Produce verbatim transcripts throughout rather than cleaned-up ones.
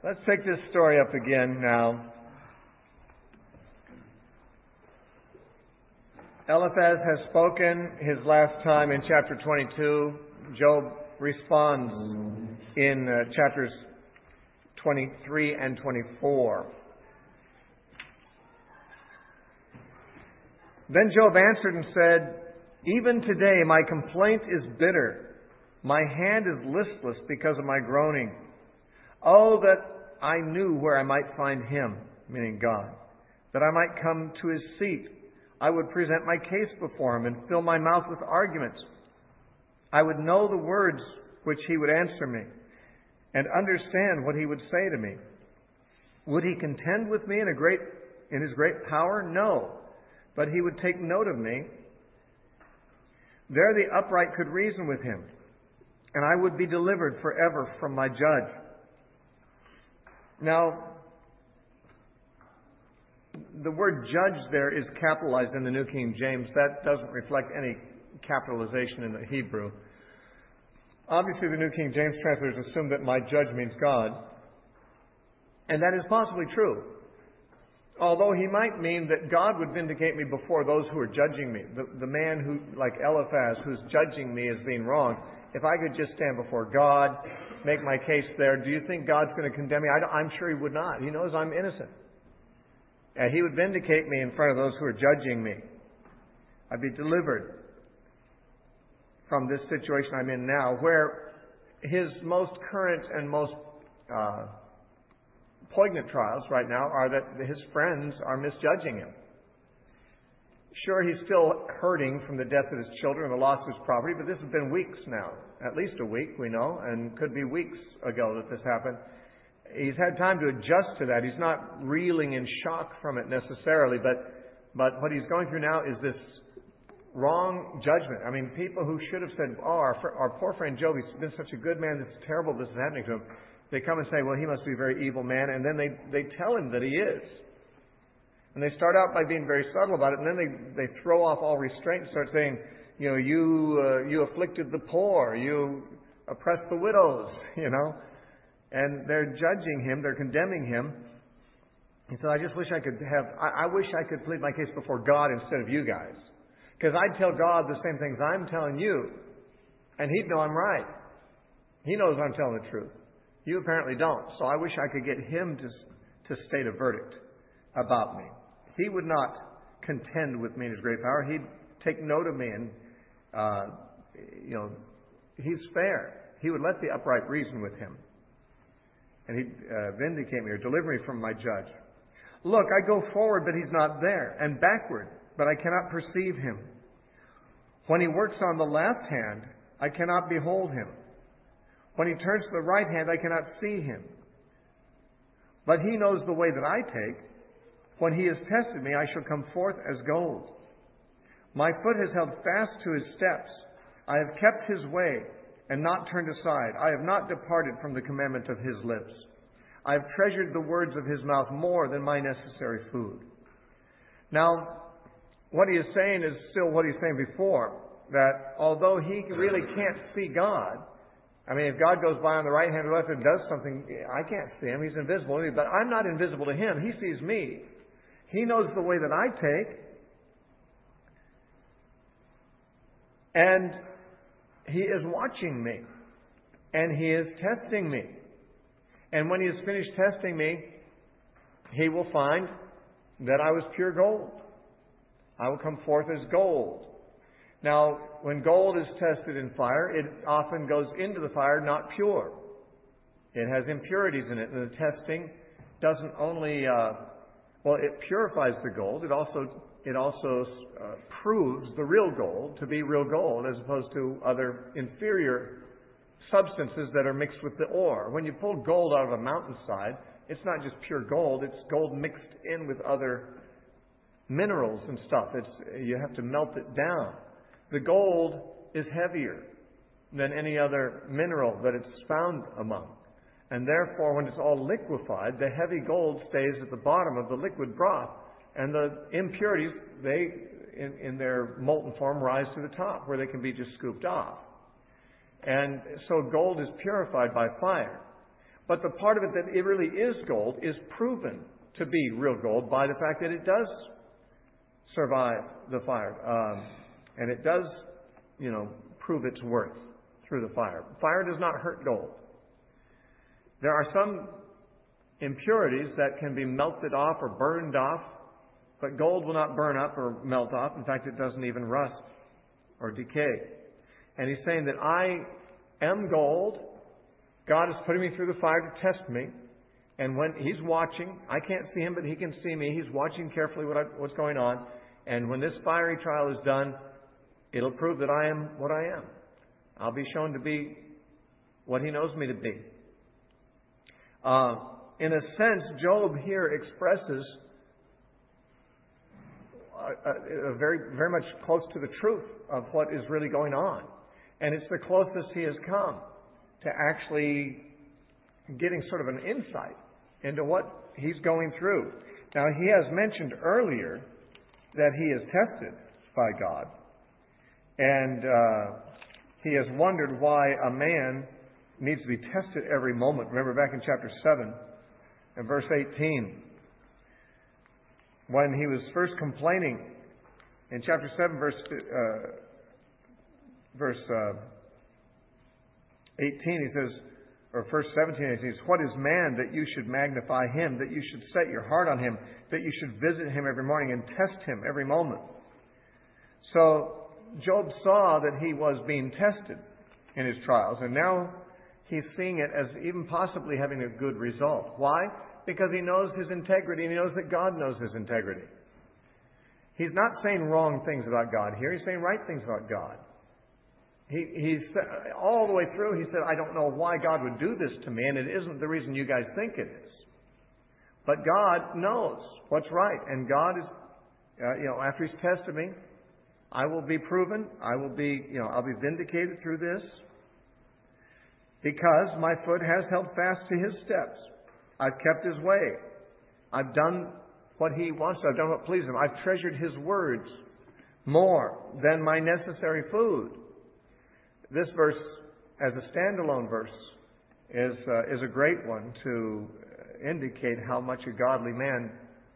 Let's take this story up again now. Eliphaz has spoken his last time in chapter twenty-two. Job responds in uh, chapters twenty-three and twenty-four. Then Job answered and said, "Even today my complaint is bitter. My hand is listless because of my groaning. Oh, that I knew where I might find him," meaning God, "that I might come to his seat. I would present my case before him and fill my mouth with arguments. I would know the words which he would answer me and understand what he would say to me. Would he contend with me in a great, in his great power? No, but he would take note of me. There the upright could reason with him, and I would be delivered forever from my judge." Now, the word judge there is capitalized in the New King James. That doesn't reflect any capitalization in the Hebrew. Obviously, the New King James translators assume that my judge means God. And that is possibly true. Although he might mean that God would vindicate me before those who are judging me. The, the man who, like Eliphaz, who's judging me as being wrong, if I could just stand before God, make my case there, do you think God's going to condemn me? I don't, I'm sure he would not. He knows I'm innocent. And he would vindicate me in front of those who are judging me. I'd be delivered from this situation I'm in now, where his most current and most uh, poignant trials right now are that his friends are misjudging him. Sure, he's still hurting from the death of his children and the loss of his property, but this has been weeks now. At least a week, we know, and could be weeks ago that this happened. He's had time to adjust to that. He's not reeling in shock from it necessarily, but but what he's going through now is this wrong judgment. I mean, people who should have said, "Oh, our, our poor friend Job, he's been such a good man, this is terrible, this is happening to him." They come and say, "Well, he must be a very evil man," and then they, they tell him that he is. And they start out by being very subtle about it, and then they, they throw off all restraint and start saying, you know, you uh, you afflicted the poor, you oppressed the widows, you know. And they're judging him, they're condemning him. He said, I just wish I could have, I, I wish I could plead my case before God instead of you guys. Because I'd tell God the same things I'm telling you, and he'd know I'm right. He knows I'm telling the truth. You apparently don't. So I wish I could get him to, to state a verdict about me. He would not contend with me in his great power. He'd take note of me and, uh, you know, he's fair. He would let the upright reason with him. And he'd uh, vindicate me or deliver me from my judge. Look, I go forward, but he's not there, and backward, but I cannot perceive him. When he works on the left hand, I cannot behold him. When he turns to the right hand, I cannot see him. But he knows the way that I take. When he has tested me, I shall come forth as gold. My foot has held fast to his steps. I have kept his way and not turned aside. I have not departed from the commandment of his lips. I have treasured the words of his mouth more than my necessary food. Now, what he is saying is still what he's saying before, that although he really can't see God, I mean, if God goes by on the right hand or left and does something, I can't see him. He's invisible to me, but I'm not invisible to him. He sees me. He knows the way that I take. And he is watching me. And he is testing me. And when he has finished testing me, he will find that I was pure gold. I will come forth as gold. Now, when gold is tested in fire, it often goes into the fire not pure. It has impurities in it. And the testing doesn't only, uh, well, it purifies the gold. It also it also uh, proves the real gold to be real gold as opposed to other inferior substances that are mixed with the ore. When you pull gold out of a mountainside, it's not just pure gold. It's gold mixed in with other minerals and stuff. It's you have to melt it down. The gold is heavier than any other mineral that it's found among. And therefore, when it's all liquefied, the heavy gold stays at the bottom of the liquid broth. And the impurities, they, in, in their molten form, rise to the top, where they can be just scooped off. And so gold is purified by fire. But the part of it that it really is gold is proven to be real gold by the fact that it does survive the fire. Um, and it does, you know, prove its worth through the fire. Fire does not hurt gold. There are some impurities that can be melted off or burned off, but gold will not burn up or melt off. In fact, it doesn't even rust or decay. And he's saying that I am gold. God is putting me through the fire to test me. And when He's watching, I can't see Him, but He can see me. He's watching carefully what I, what's going on. And when this fiery trial is done, it'll prove that I am what I am. I'll be shown to be what He knows me to be. Uh, in a sense, Job here expresses a, a, a very, very much close to the truth of what is really going on. And it's the closest he has come to actually getting sort of an insight into what he's going through. Now, he has mentioned earlier that he is tested by God. And uh, he has wondered why a man needs to be tested every moment. Remember back in chapter seven and verse eighteen, when he was first complaining in chapter seven, verse uh, verse uh, eighteen, he says, or verse seventeen, he says, "What is man that you should magnify him, that you should set your heart on him, that you should visit him every morning and test him every moment?" So Job saw that he was being tested in his trials, and now he's seeing it as even possibly having a good result. Why? Because he knows his integrity, and he knows that God knows his integrity. He's not saying wrong things about God here. He's saying right things about God. He, he's all the way through, he said, "I don't know why God would do this to me, and it isn't the reason you guys think it is. But God knows what's right, and God is, uh, you know, after He's tested me, I will be proven. I will be, you know, I'll be vindicated through this, because my foot has held fast to His steps. I've kept His way. I've done what He wants. I've done what pleases Him. I've treasured His words more than my necessary food." This verse, as a standalone verse, is uh, is a great one to indicate how much a godly man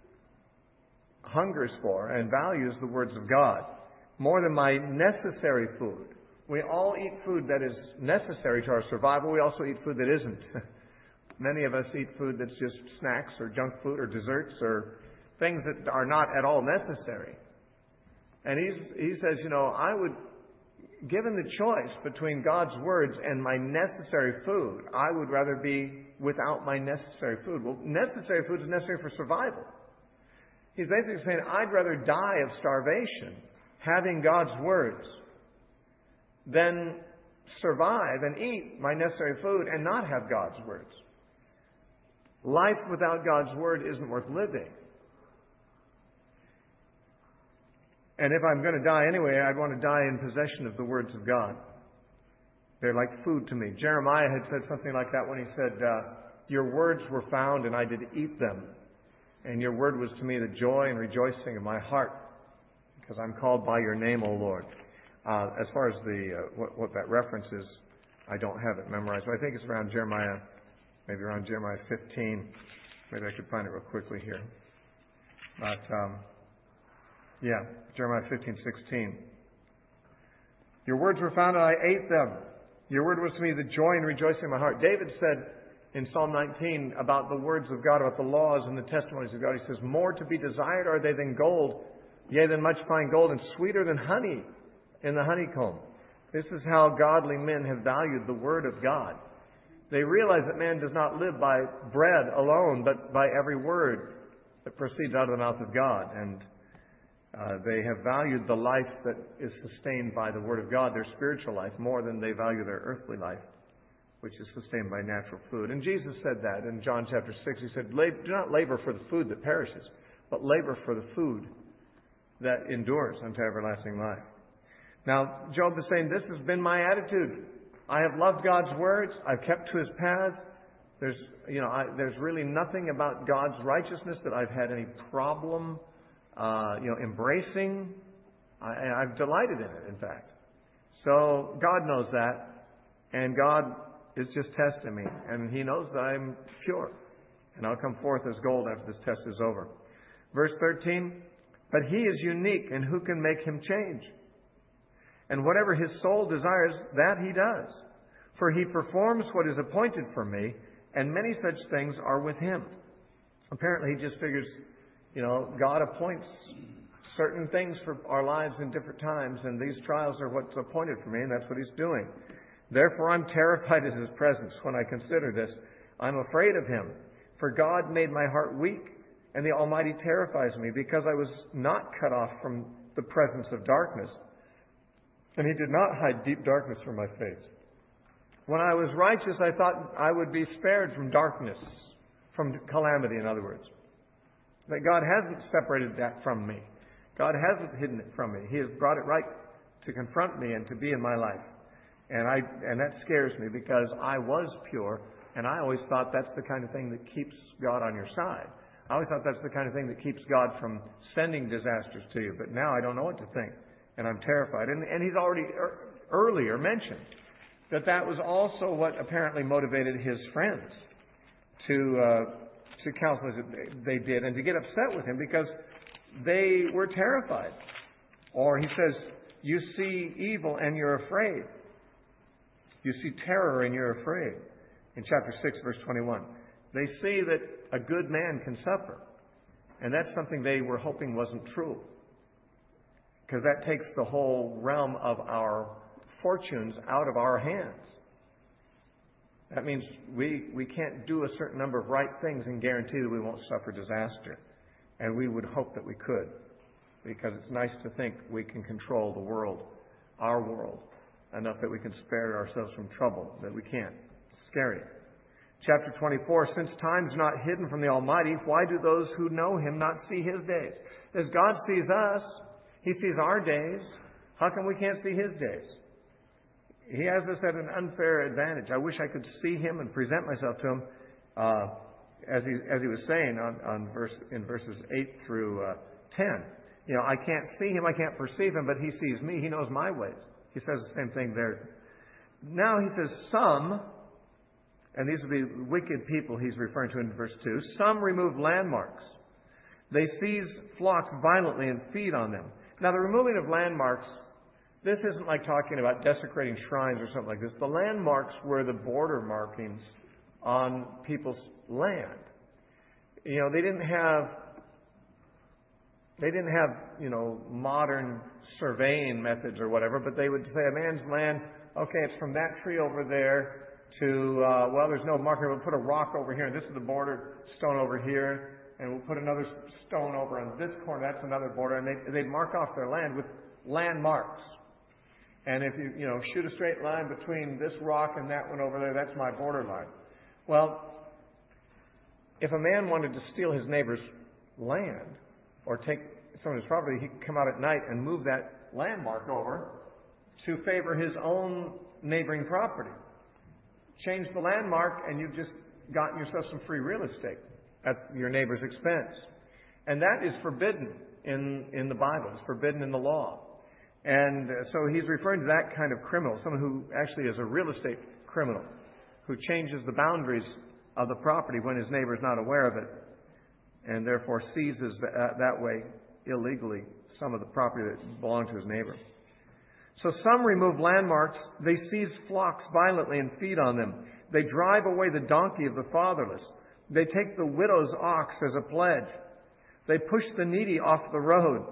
hungers for and values the words of God more than my necessary food. We all eat food that is necessary to our survival. We also eat food that isn't. Many of us eat food that's just snacks or junk food or desserts or things that are not at all necessary. And he's, he says, you know, I would, given the choice between God's words and my necessary food, I would rather be without my necessary food. Well, necessary food is necessary for survival. He's basically saying, I'd rather die of starvation having God's words than survive and eat my necessary food and not have God's words. Life without God's word isn't worth living. And if I'm going to die anyway, I'd want to die in possession of the words of God. They're like food to me. Jeremiah had said something like that when he said, uh, "Your words were found and I did eat them. And your word was to me the joy and rejoicing of my heart, because I'm called by your name, O Lord." Uh, as far as the uh, what, what that reference is, I don't have it memorized. But I think it's around Jeremiah, maybe around Jeremiah fifteen. Maybe I could find it real quickly here. But, um, yeah, Jeremiah fifteen, sixteen. "Your words were found and I ate them. Your word was to me the joy and rejoicing of my heart." David said in Psalm nineteen about the words of God, about the laws and the testimonies of God, he says, "More to be desired are they than gold, yea, than much fine gold, and sweeter than honey in the honeycomb." This is how godly men have valued the Word of God. They realize that man does not live by bread alone, but by every word that proceeds out of the mouth of God. And uh, they have valued the life that is sustained by the Word of God, their spiritual life, more than they value their earthly life, which is sustained by natural food. And Jesus said that in John chapter six. He said, "Do not labor for the food that perishes, but labor for the food that endures unto everlasting life." Now, Job is saying, this has been my attitude. I have loved God's words. I've kept to His paths. There's, you know, I, there's really nothing about God's righteousness that I've had any problem, uh, you know, embracing. I, I've delighted in it, in fact. So God knows that, and God is just testing me, and He knows that I'm pure, and I'll come forth as gold after this test is over. Verse thirteen, but He is unique, and who can make Him change? And whatever His soul desires, that He does. For He performs what is appointed for me, and many such things are with Him. Apparently He just figures, you know, God appoints certain things for our lives in different times, and these trials are what's appointed for me, and that's what He's doing. Therefore I'm terrified at His presence when I consider this. I'm afraid of Him, for God made my heart weak, and the Almighty terrifies me, because I was not cut off from the presence of darkness, and He did not hide deep darkness from my face. When I was righteous, I thought I would be spared from darkness, from calamity, in other words. That God hasn't separated that from me. God hasn't hidden it from me. He has brought it right to confront me and to be in my life. And I and that scares me, because I was pure, and I always thought that's the kind of thing that keeps God on your side. I always thought that's the kind of thing that keeps God from sending disasters to you. But now I don't know what to think, and I'm terrified. And, and He's already er, earlier mentioned that that was also what apparently motivated His friends to uh, to counsel as they did, and to get upset with Him, because they were terrified. Or He says, you see evil and you're afraid. You see terror and you're afraid. In chapter six, verse twenty-one. They see that a good man can suffer. And that's something they were hoping wasn't true. Because that takes the whole realm of our fortunes out of our hands. That means we, we can't do a certain number of right things and guarantee that we won't suffer disaster. And we would hope that we could. Because it's nice to think we can control the world, our world, enough that we can spare ourselves from trouble, that we can't. It's scary. Chapter twenty-four, since time is not hidden from the Almighty, why do those who know Him not see His days? As God sees us, He sees our days. How come we can't see His days? He has us at an unfair advantage. I wish I could see Him and present myself to Him, uh, as he as he was saying on, on verse in verses eight through uh, ten. You know, I can't see Him, I can't perceive Him, but He sees me. He knows my ways. He says the same thing there. Now He says, some, and these are the wicked people He's referring to in verse two, some remove landmarks. They seize flocks violently and feed on them. Now the removing of landmarks, this isn't like talking about desecrating shrines or something like this. The landmarks were the border markings on people's land. You know, they didn't have They didn't have, you know, modern surveying methods or whatever, but they would say a man's land, okay, it's from that tree over there to, uh, well, there's no marker. We'll put a rock over here, and this is the border stone over here, and we'll put another stone over on this corner. That's another border, and they, they'd mark off their land with landmarks. And if you, you know, shoot a straight line between this rock and that one over there, that's my border line. Well, if a man wanted to steal his neighbor's land, or take some of his property, he could come out at night and move that landmark over to favor his own neighboring property. Change the landmark and you've just gotten yourself some free real estate at your neighbor's expense. And that is forbidden in, in the Bible. It's forbidden in the law. And so he's referring to that kind of criminal, someone who actually is a real estate criminal, who changes the boundaries of the property when his neighbor is not aware of it, and therefore seizes that, that way illegally some of the property that belonged to his neighbor. So some remove landmarks. They seize flocks violently and feed on them. They drive away the donkey of the fatherless. They take the widow's ox as a pledge. They push the needy off the road,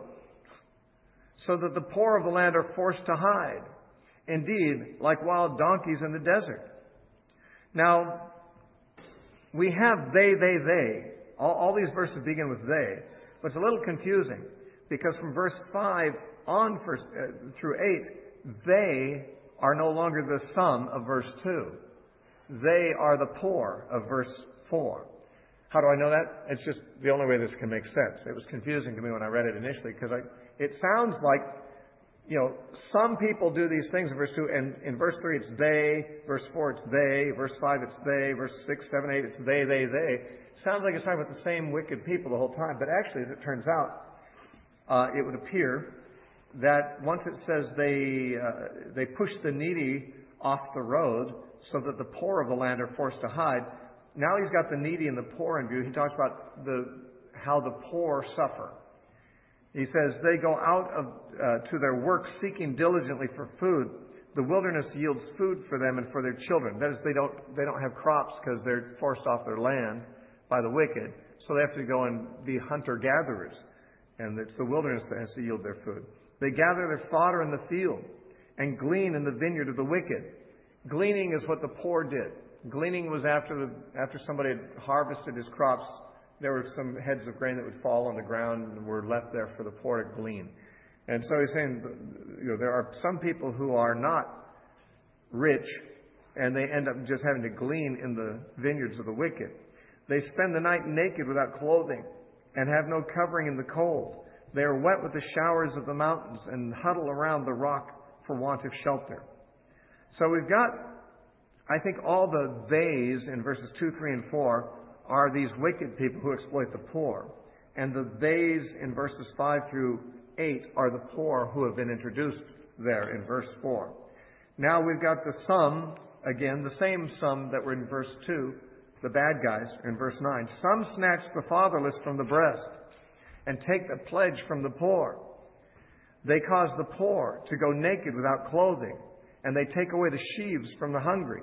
so that the poor of the land are forced to hide, indeed, like wild donkeys in the desert. Now, we have they, they, they. All, all these verses begin with they, but it's a little confusing, because from verse five on first, uh, through eight, they are no longer the sum of verse two. They are the poor of verse four. How do I know that? It's just the only way this can make sense. It was confusing to me when I read it initially, because I, it sounds like, you know, some people do these things in verse two, and in verse three it's they, verse four it's they, verse five it's they, verse six, seven, eight it's they, they, they. Sounds like it's talking about the same wicked people the whole time, but actually, as it turns out, uh, it would appear that once it says they uh, they push the needy off the road, so that the poor of the land are forced to hide. Now he's got the needy and the poor in view. He talks about the how the poor suffer. He says, they go out of, uh, to their work seeking diligently for food. The wilderness yields food for them and for their children. That is, they don't, they don't have crops because they're forced off their land by the wicked. So they have to go and be hunter-gatherers. And it's the wilderness that has to yield their food. They gather their fodder in the field and glean in the vineyard of the wicked. Gleaning is what the poor did. Gleaning was after the, after somebody had harvested his crops. There were some heads of grain that would fall on the ground and were left there for the poor to glean. And so he's saying, you know, there are some people who are not rich and they end up just having to glean in the vineyards of the wicked. They spend the night naked without clothing and have no covering in the cold. They are wet with the showers of the mountains and huddle around the rock for want of shelter. So we've got, I think, all the theys in verses two, three, and four are these wicked people who exploit the poor. And the theys in verses five through eight are the poor who have been introduced there in verse four. Now we've got the some, again, the same some that were in verse two, the bad guys, in verse nine. Some snatch the fatherless from the breast and take the pledge from the poor. They cause the poor to go naked without clothing, and they take away the sheaves from the hungry.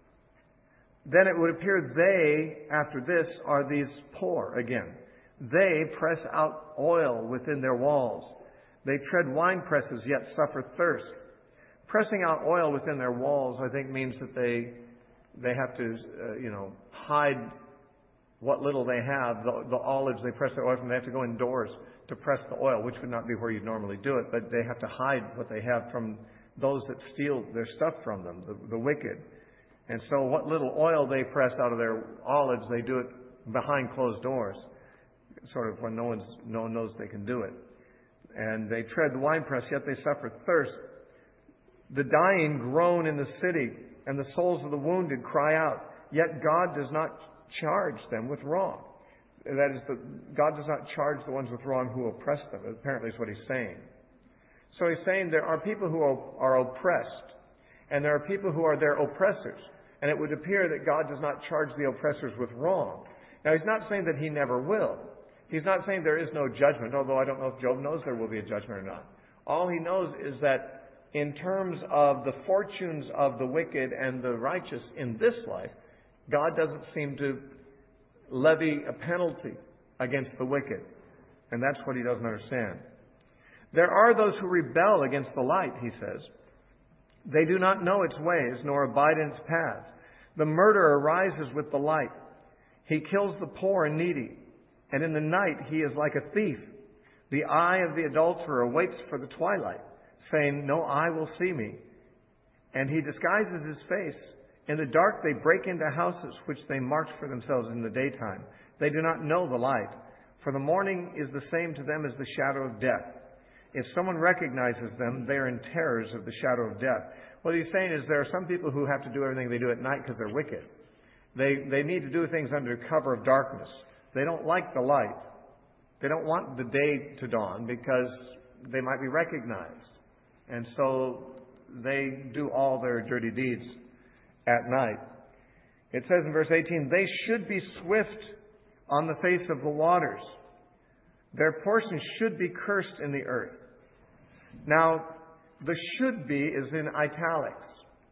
Then it would appear they, after this, are these poor again. They press out oil within their walls. They tread wine presses, yet suffer thirst. Pressing out oil within their walls, I think, means that they they have to, uh, you know, hide what little they have. The, the olives they press their oil from, they have to go indoors to press the oil, which would not be where you'd normally do it, but they have to hide what they have from those that steal their stuff from them, the, the wicked. And so what little oil they press out of their olives, they do it behind closed doors, sort of when no, one's, no one knows they can do it. And they tread the winepress, yet they suffer thirst. The dying groan in the city, and the souls of the wounded cry out, yet God does not charge them with wrong. That is, the, God does not charge the ones with wrong who oppress them, apparently is what he's saying. So he's saying there are people who are oppressed, and there are people who are their oppressors. And it would appear that God does not charge the oppressors with wrong. Now, he's not saying that he never will. He's not saying there is no judgment, although I don't know if Job knows there will be a judgment or not. All he knows is that in terms of the fortunes of the wicked and the righteous in this life, God doesn't seem to levy a penalty against the wicked. And that's what he doesn't understand. There are those who rebel against the light, he says. They do not know its ways, nor abide in its paths. The murderer rises with the light. He kills the poor and needy, and in the night he is like a thief. The eye of the adulterer waits for the twilight, saying, no eye will see me. And he disguises his face. In the dark they break into houses which they march for themselves in the daytime. They do not know the light, for the morning is the same to them as the shadow of death. If someone recognizes them, they are in terrors of the shadow of death. What he's saying is there are some people who have to do everything they do at night because they're wicked. They, they need to do things under cover of darkness. They don't like the light. They don't want the day to dawn because they might be recognized. And so they do all their dirty deeds at night. It says in verse eighteen, they should be swift on the face of the waters. Their portion should be cursed in the earth. Now, the should be is in italics.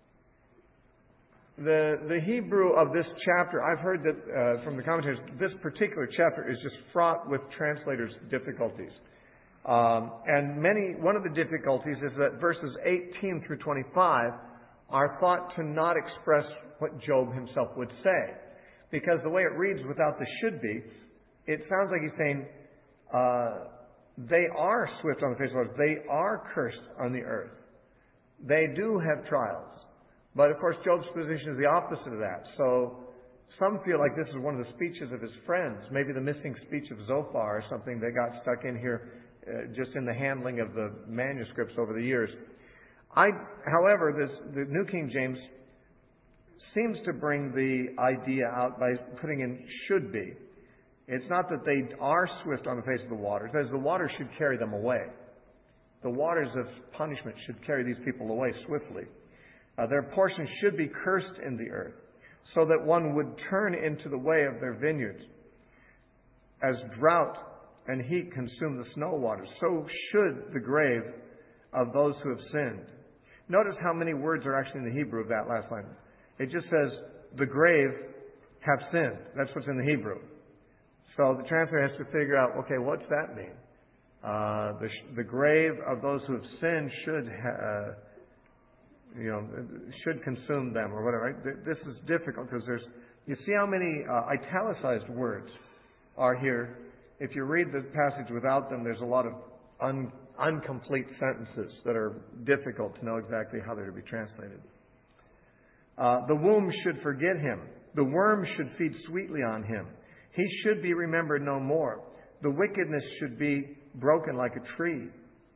The, the Hebrew of this chapter, I've heard that uh, from the commentators, this particular chapter is just fraught with translators' difficulties. Um, and many, one of the difficulties is that verses eighteen through twenty-five are thought to not express what Job himself would say. Because the way it reads without the should be, it sounds like he's saying, uh, they are swift on the face of the earth. They are cursed on the earth. They do have trials. But of course, Job's position is the opposite of that. So some feel like this is one of the speeches of his friends, maybe the missing speech of Zophar or something that got stuck in here uh, just in the handling of the manuscripts over the years. I, however, this, the New King James seems to bring the idea out by putting in should be. It's not that they are swift on the face of the waters. That is, the waters should carry them away. The waters of punishment should carry these people away swiftly. Uh, their portion should be cursed in the earth, so that one would turn into the way of their vineyards. As drought and heat consume the snow waters, so should the grave of those who have sinned. Notice how many words are actually in the Hebrew of that last line. It just says, the grave have sinned. That's what's in the Hebrew. So the translator has to figure out, okay, what's that mean? Uh, the, the grave of those who have sinned should, uh, you know, should consume them or whatever. Right? This is difficult because there's, you see how many uh, italicized words are here. If you read the passage without them, there's a lot of un, incomplete sentences that are difficult to know exactly how they're to be translated. Uh, the womb should forget him. The worm should feed sweetly on him. He should be remembered no more. The wickedness should be broken like a tree.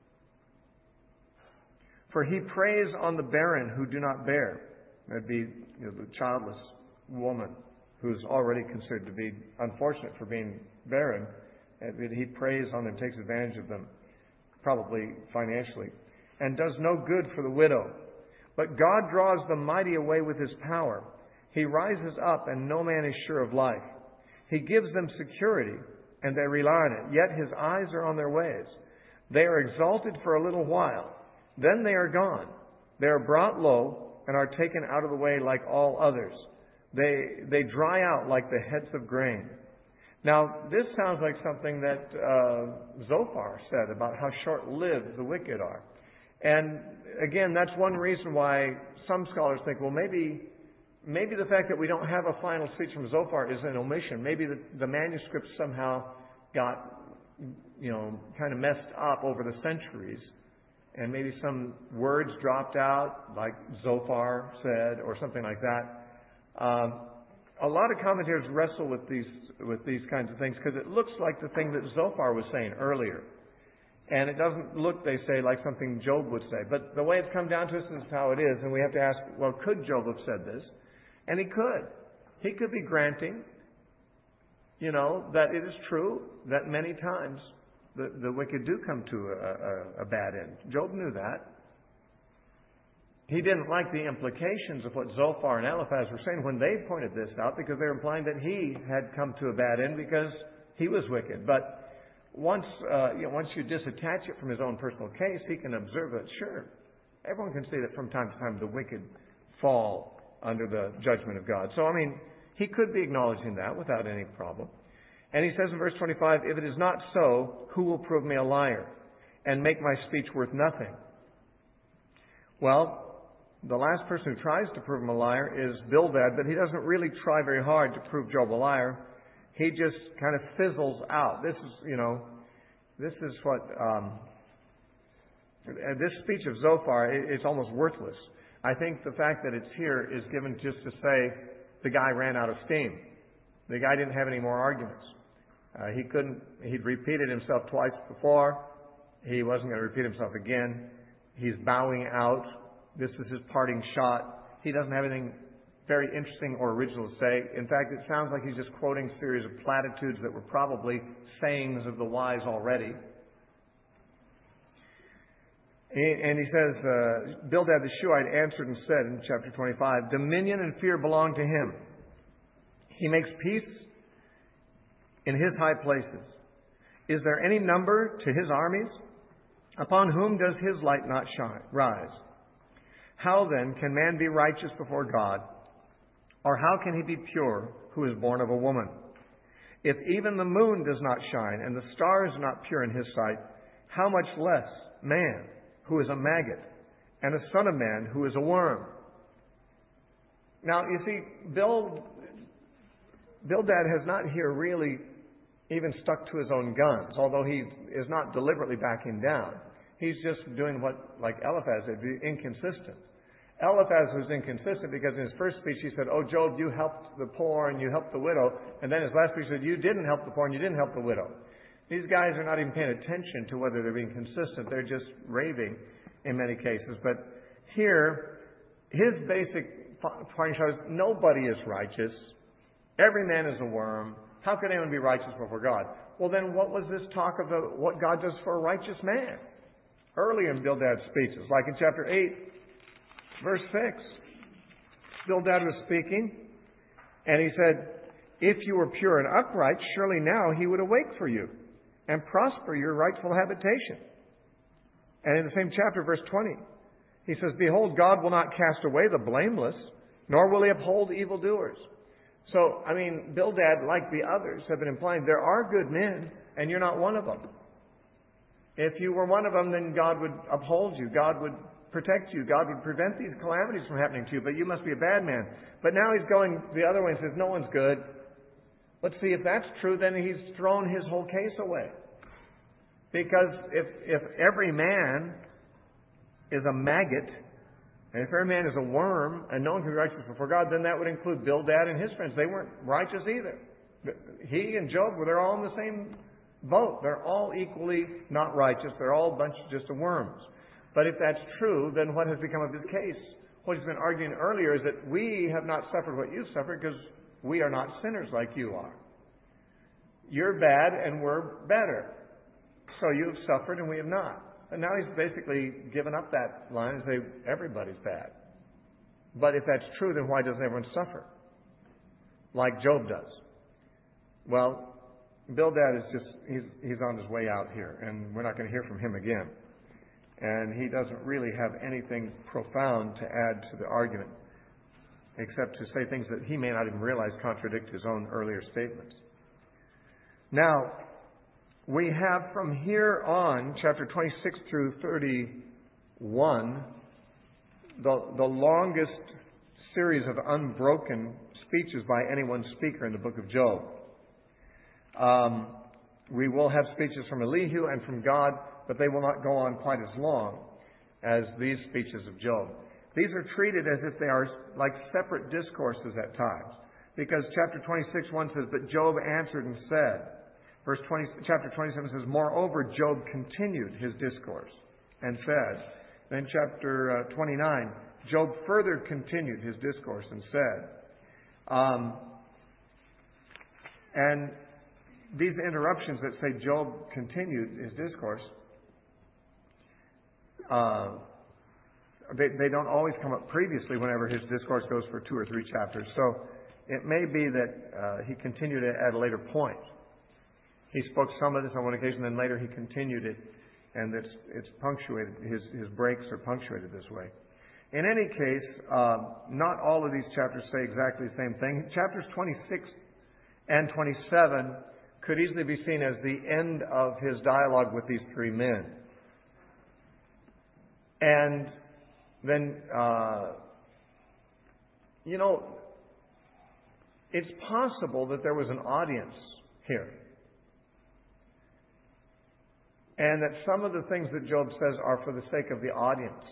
For he preys on the barren who do not bear. That'd be, you know, the childless woman who's already considered to be unfortunate for being barren. He preys on them, takes advantage of them, probably financially, and does no good for the widow. But God draws the mighty away with his power. He rises up, and no man is sure of life. He gives them security, and they rely on it. Yet his eyes are on their ways. They are exalted for a little while. Then they are gone. They are brought low and are taken out of the way like all others. They, they dry out like the heads of grain. Now, this sounds like something that uh, Zophar said about how short-lived the wicked are. And again, that's one reason why some scholars think, well, maybe maybe the fact that we don't have a final speech from Zophar is an omission. Maybe the, the manuscript somehow got, you know, kind of messed up over the centuries. And maybe some words dropped out, like Zophar said, or something like that. Um, a lot of commentators wrestle with these with these kinds of things because it looks like the thing that Zophar was saying earlier. And it doesn't look, they say, like something Job would say. But the way it's come down to us is how it is. And we have to ask, well, could Job have said this? And he could. He could be granting, you know, that it is true that many times the, the wicked do come to a, a, a bad end. Job knew that. He didn't like the implications of what Zophar and Eliphaz were saying when they pointed this out, because they were implying that he had come to a bad end because he was wicked. But once uh, you know, once you disattach it from his own personal case, he can observe that, sure, everyone can see that from time to time the wicked fall under the judgment of God. So, I mean, he could be acknowledging that without any problem. And he says in verse twenty-five, if it is not so, who will prove me a liar and make my speech worth nothing? Well, the last person who tries to prove him a liar is Bildad, but he doesn't really try very hard to prove Job a liar. He just kind of fizzles out. This is, you know, this is what, um, this speech of Zophar, it's almost worthless. I think the fact that it's here is given just to say the guy ran out of steam. The guy didn't have any more arguments. Uh, he couldn't, he'd repeated himself twice before. He wasn't going to repeat himself again. He's bowing out. This is his parting shot. He doesn't have anything very interesting or original to say. In fact, it sounds like he's just quoting a series of platitudes that were probably sayings of the wise already. And he says, uh, Bildad the Shuhite answered and said in chapter twenty-five, dominion and fear belong to him. He makes peace in his high places. Is there any number to his armies? Upon whom does his light not shine, rise? How then can man be righteous before God? Or how can he be pure who is born of a woman? If even the moon does not shine and the stars are not pure in his sight, how much less man who is a maggot and a son of man who is a worm? Now, you see, Bild, Bildad has not here really even stuck to his own guns, although he is not deliberately backing down. He's just doing what, like Eliphaz did, inconsistent. Eliphaz was inconsistent because in his first speech he said, oh, Job, you helped the poor and you helped the widow. And then his last speech said, you didn't help the poor and you didn't help the widow. These guys are not even paying attention to whether they're being consistent. They're just raving in many cases. But here, his basic parting shot is nobody is righteous. Every man is a worm. How could anyone be righteous before God? Well, then what was this talk of the, what God does for a righteous man? Early in Bildad's speeches, like in chapter eight, Verse six. Bildad was speaking, and he said, if you were pure and upright, surely now he would awake for you and prosper your rightful habitation. And in the same chapter, verse twenty, he says, behold, God will not cast away the blameless, nor will he uphold evildoers. So, I mean, Bildad, like the others, have been implying there are good men, and you're not one of them. If you were one of them, then God would uphold you. God would protect you. God would prevent these calamities from happening to you, but you must be a bad man. But now he's going the other way and says, no one's good. Let's see, if that's true, then he's thrown his whole case away. Because if, if every man is a maggot, and if every man is a worm, and no one can be righteous before God, then that would include Bildad and his friends. They weren't righteous either. He and Job, they're all in the same boat. They're all equally not righteous. They're all a bunch of just worms. But if that's true, then what has become of his case? What he's been arguing earlier is that we have not suffered what you've suffered because we are not sinners like you are. You're bad and we're better. So you've suffered and we have not. And now he's basically given up that line and say everybody's bad. But if that's true, then why doesn't everyone suffer? Like Job does. Well, Bildad is just, he's, he's on his way out here, and we're not going to hear from him again. And he doesn't really have anything profound to add to the argument, except to say things that he may not even realize contradict his own earlier statements. Now, we have from here on, chapter twenty-six through thirty-one, the, the longest series of unbroken speeches by any one speaker in the book of Job. Um, we will have speeches from Elihu and from God, but they will not go on quite as long as these speeches of Job. These are treated as if they are like separate discourses at times. Because chapter twenty-six, one says, but Job answered and said. Verse twenty, chapter twenty-seven says, moreover, Job continued his discourse and said. Then chapter uh, twenty-nine, Job further continued his discourse and said. Um, and these interruptions that say Job continued his discourse, uh, they, they don't always come up previously whenever his discourse goes for two or three chapters. So it may be that uh, he continued it at a later point. He spoke some of this on one occasion, then later he continued it, and it's, it's punctuated. His, his breaks are punctuated this way. In any case, uh, not all of these chapters say exactly the same thing. Chapters twenty-six and twenty-seven could easily be seen as the end of his dialogue with these three men. And then, uh, you know, it's possible that there was an audience here. And that some of the things that Job says are for the sake of the audience.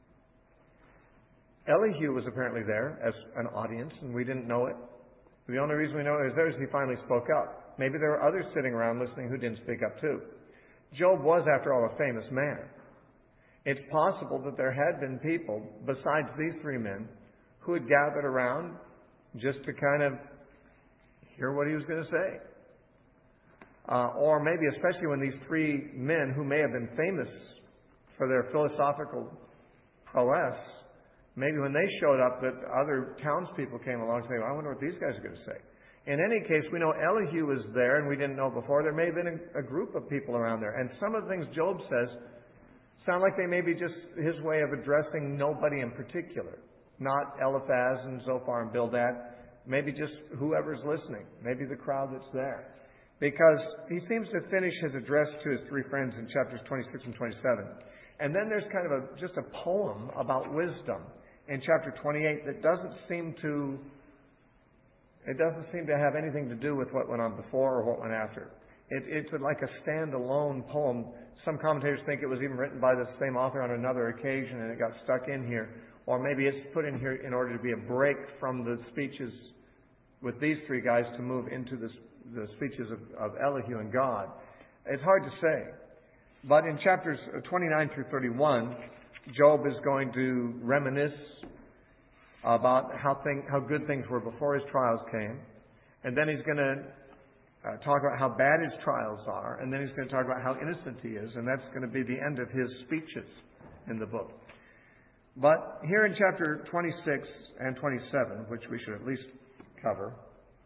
Elihu was apparently there as an audience, and we didn't know it. The only reason we know it was there is he finally spoke up. Maybe there were others sitting around listening who didn't speak up too. Job was, after all, a famous man. It's possible that there had been people, besides these three men, who had gathered around just to kind of hear what he was going to say. Uh, or maybe especially when these three men, who may have been famous for their philosophical prowess, maybe when they showed up that other townspeople came along and said, well, I wonder what these guys are going to say. In any case, we know Elihu was there, and we didn't know before. There may have been a, a group of people around there. And some of the things Job says sound like they may be just his way of addressing nobody in particular. Not Eliphaz and Zophar and Bildad. Maybe just whoever's listening. Maybe the crowd that's there. Because he seems to finish his address to his three friends in chapters twenty-six and twenty-seven. And then there's kind of a just a poem about wisdom in chapter twenty-eight that doesn't seem to it doesn't seem to have anything to do with what went on before or what went after. It, it's like a standalone poem. Some commentators think it was even written by the same author on another occasion and it got stuck in here. Or maybe it's put in here in order to be a break from the speeches with these three guys to move into this, the speeches of, of Elihu and God. It's hard to say. But in chapters twenty-nine through thirty-one, Job is going to reminisce about how, thing, how good things were before his trials came. And then he's going to uh, talk about how bad his trials are. And then he's going to talk about how innocent he is. And that's going to be the end of his speeches in the book. But here in chapter twenty-six and twenty-seven, which we should at least cover,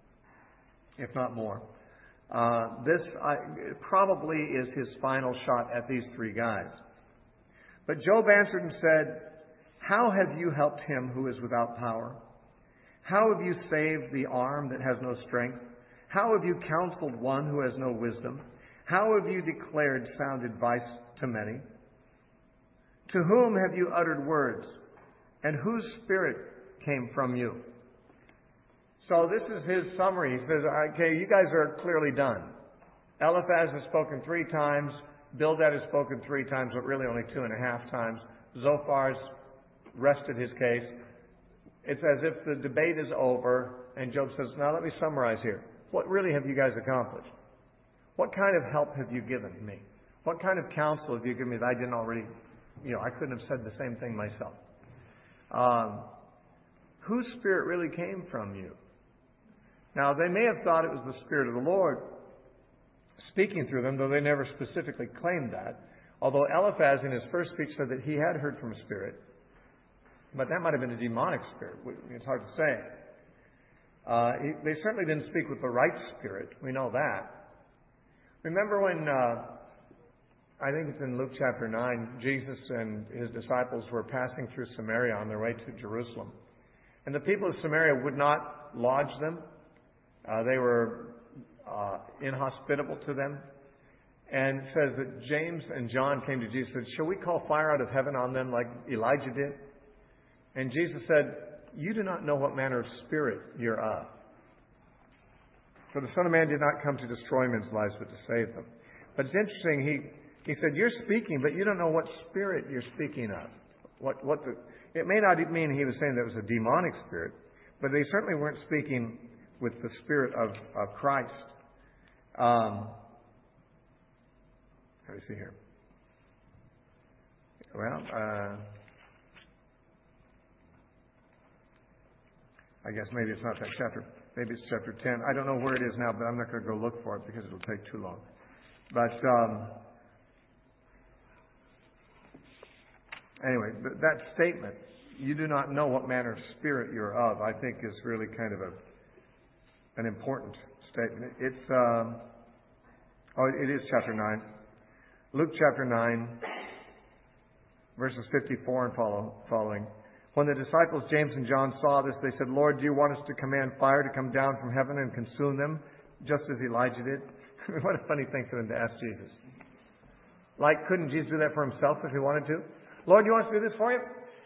if not more, uh, this uh, probably is his final shot at these three guys. But Job answered and said, "How have you helped him who is without power? How have you saved the arm that has no strength? How have you counseled one who has no wisdom? How have you declared sound advice to many? To whom have you uttered words? And whose spirit came from you?" So this is his summary. He says, okay, you guys are clearly done. Eliphaz has spoken three times. Bildad has spoken three times, but really only two and a half times. Zophar's rested his case. It's as if the debate is over, and Job says, now let me summarize here. What really have you guys accomplished? What kind of help have you given me? What kind of counsel have you given me that I didn't already, you know, I couldn't have said the same thing myself? Um, whose spirit really came from you? Now, they may have thought it was the Spirit of the Lord speaking through them, though they never specifically claimed that. Although Eliphaz in his first speech said that he had heard from a spirit. But that might have been a demonic spirit. It's hard to say. Uh, he, they certainly didn't speak with the right spirit. We know that. Remember when, uh, I think it's in Luke chapter nine, Jesus and his disciples were passing through Samaria on their way to Jerusalem. And the people of Samaria would not lodge them. Uh, they were uh, inhospitable to them. And it says that James and John came to Jesus and said, "Shall we call fire out of heaven on them like Elijah did?" And Jesus said, "You do not know what manner of spirit you're of. For the Son of Man did not come to destroy men's lives, but to save them." But it's interesting, he, he said, you're speaking, but you don't know what spirit you're speaking of. What, what the, it may not mean he was saying that it was a demonic spirit, but they certainly weren't speaking with the Spirit of, of Christ. Um, let me see here. Well, uh, I guess maybe it's not that chapter. Maybe it's chapter ten. I don't know where it is now, but I'm not going to go look for it because it'll take too long. But um, anyway, that statement, "You do not know what manner of spirit you're of," I think is really kind of a an important statement. It's um, oh, it is chapter nine, Luke chapter nine, verses fifty-four and follow, following. When the disciples James and John saw this, they said, "Lord, do you want us to command fire to come down from heaven and consume them, just as Elijah did?" What a funny thing for them to ask Jesus. Like, couldn't Jesus do that for himself if he wanted to? "Lord, do you want us to do this for you?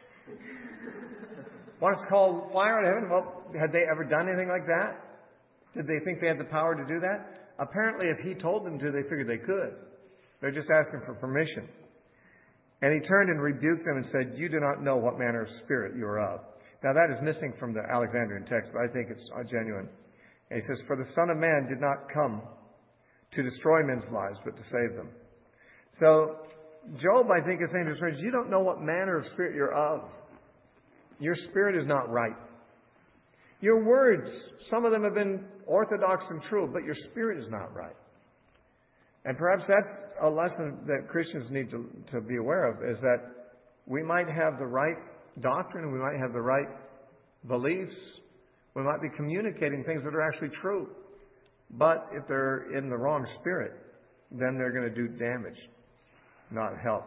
Want us to call fire out of heaven?" Well, had they ever done anything like that? Did they think they had the power to do that? Apparently, if he told them to, they figured they could. They're just asking for permission. And he turned and rebuked them and said, "You do not know what manner of spirit you are of." Now, that is missing from the Alexandrian text, but I think it's genuine. And he says, "For the Son of Man did not come to destroy men's lives, but to save them." So, Job, I think, is saying to his friends, you don't know what manner of spirit you're of. Your spirit is not right. Your words, some of them have been orthodox and true, but your spirit is not right. And perhaps that's a lesson that Christians need to, to be aware of, is that we might have the right doctrine, we might have the right beliefs, we might be communicating things that are actually true. But if they're in the wrong spirit, then they're going to do damage, not help.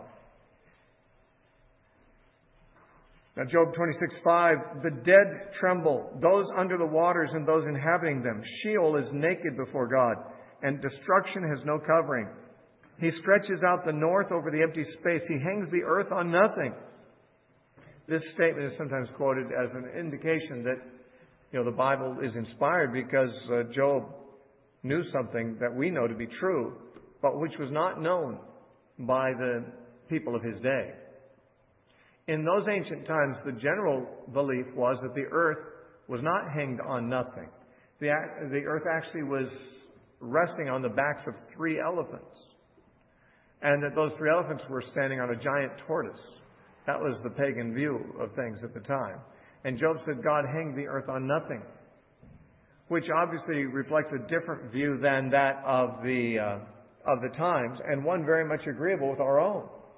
Now, Job twenty-six five, "The dead tremble, those under the waters and those inhabiting them. Sheol is naked before God, and destruction has no covering. He stretches out the north over the empty space. He hangs the earth on nothing." This statement is sometimes quoted as an indication that, you know, the Bible is inspired because uh, Job knew something that we know to be true, but which was not known by the people of his day. In those ancient times, the general belief was that the earth was not hanged on nothing. The, the earth actually was resting on the backs of three elephants. And that those three elephants were standing on a giant tortoise. That was the pagan view of things at the time. And Job said God hanged the earth on nothing, which obviously reflects a different view than that of the, uh, of the times, and one very much agreeable with our own.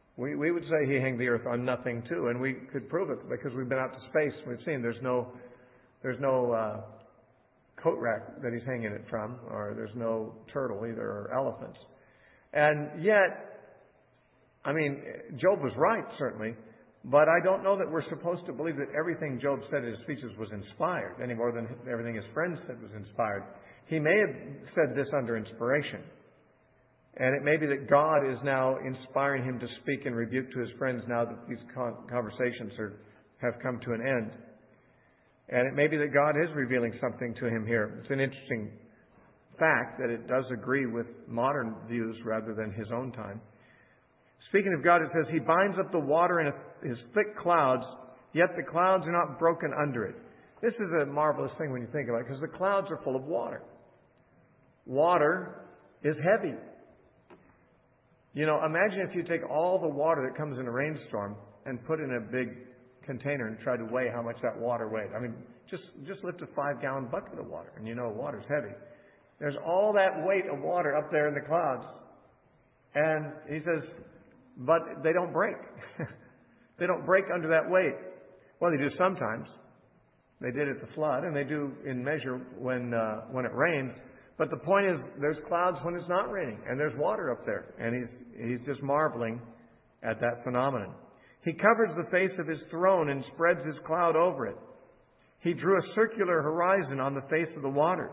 We, we would say he hanged the earth on nothing too, and we could prove it because we've been out to space and we've seen there's no, there's no uh, coat rack that he's hanging it from, or there's no turtle either, or elephants. And yet, I mean, Job was right, certainly, but I don't know that we're supposed to believe that everything Job said in his speeches was inspired, any more than everything his friends said was inspired. He may have said this under inspiration. And it may be that God is now inspiring him to speak and rebuke to his friends now that these conversations are, have come to an end. And it may be that God is revealing something to him here. It's an interesting fact that it does agree with modern views rather than his own time. Speaking of God, it says, He binds up the water in His thick clouds, yet the clouds are not broken under it. This is a marvelous thing when you think about it, because the clouds are full of water. Water is heavy. You know, imagine if you take all the water that comes in a rainstorm and put it in a big container and try to weigh how much that water weighed. I mean, just, just lift a five-gallon bucket of water, and you know water's heavy. There's all that weight of water up there in the clouds. And he says, but they don't break. They don't break under that weight. Well, they do sometimes. They did at the flood, and they do in measure when uh, when it rains. But the point is, there's clouds when it's not raining, and there's water up there. And he's he's just marveling at that phenomenon. He covers the face of His throne and spreads His cloud over it. He drew a circular horizon on the face of the waters.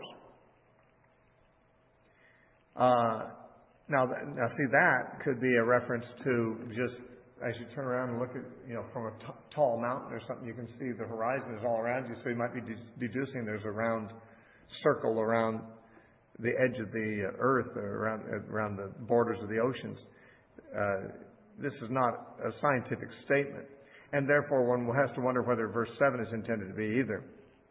Uh, now, now, see, that could be a reference to just, as you turn around and look at, you know, from a t- tall mountain or something, you can see the horizon is all around you. So you might be de- deducing there's a round circle around the edge of the earth, or around, around the borders of the oceans. Uh, this is not a scientific statement. And therefore, one has to wonder whether verse seven is intended to be either.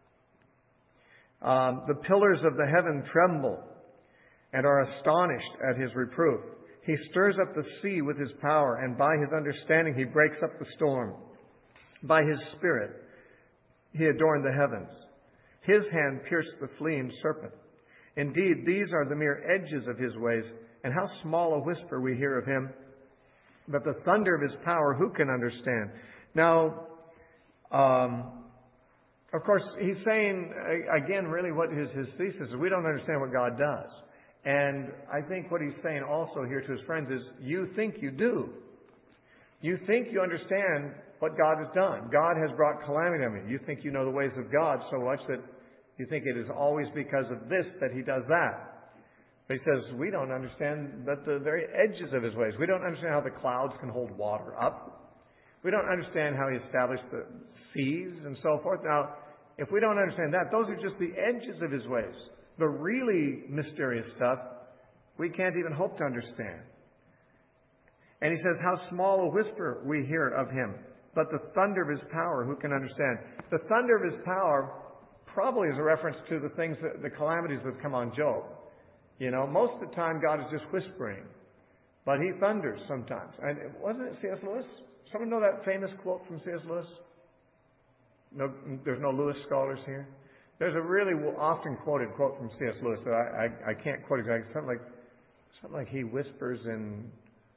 Um, the pillars of the heaven tremble and are astonished at His reproof. He stirs up the sea with His power, and by His understanding He breaks up the storm. By His Spirit He adorned the heavens. His hand pierced the fleeing serpent. Indeed, these are the mere edges of His ways, and how small a whisper we hear of Him. But the thunder of His power, who can understand? Now, um, of course, he's saying, again, really what is his thesis is we don't understand what God does. And I think what he's saying also here to his friends is, you think you do. You think you understand what God has done. God has brought calamity on you. You think you know the ways of God so much that you think it is always because of this that He does that. But he says, we don't understand that the very edges of His ways. We don't understand how the clouds can hold water up. We don't understand how He established the seas and so forth. Now, if we don't understand that, those are just the edges of His ways. The really mysterious stuff, we can't even hope to understand. And he says, how small a whisper we hear of Him, but the thunder of His power, who can understand? The thunder of His power probably is a reference to the things, that, the calamities that come on Job. You know, most of the time God is just whispering, but He thunders sometimes. And wasn't it C S Lewis? Someone know that famous quote from C S Lewis? No, there's no Lewis scholars here. There's a really often quoted quote from C S Lewis that I, I, I can't quote exactly. Something like, something like he whispers in,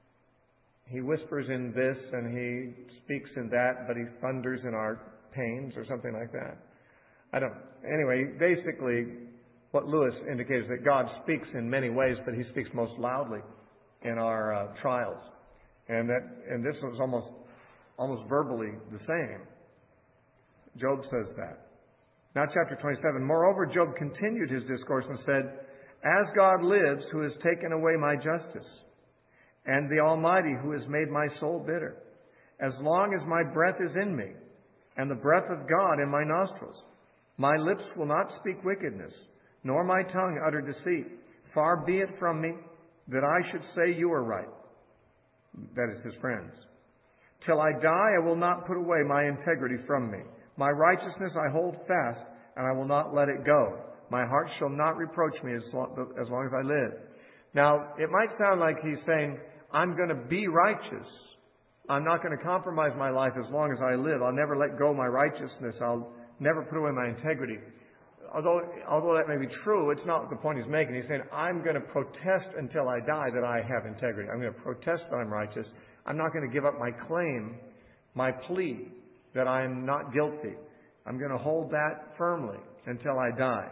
he whispers in this and He speaks in that, but He thunders in our pains, or something like that. I don't. Anyway, basically, what Lewis indicates is that God speaks in many ways, but He speaks most loudly in our uh, trials, and that and this was almost almost verbally the same. Job says that. Now, chapter twenty-seven. Moreover, Job continued his discourse and said, as God lives, who has taken away my justice, and the Almighty, who has made my soul bitter, as long as my breath is in me, and the breath of God in my nostrils, my lips will not speak wickedness, nor my tongue utter deceit. Far be it from me that I should say you are right. That is his friends. Till I die, I will not put away my integrity from me. My righteousness I hold fast, and I will not let it go. My heart shall not reproach me as long as, long as I live. Now, it might sound like he's saying, I'm going to be righteous. I'm not going to compromise my life as long as I live. I'll never let go my righteousness. I'll never put away my integrity. Although, although that may be true, it's not the point he's making. He's saying, I'm going to protest until I die that I have integrity. I'm going to protest that I'm righteous. I'm not going to give up my claim, my plea that I am not guilty. I'm going to hold that firmly until I die.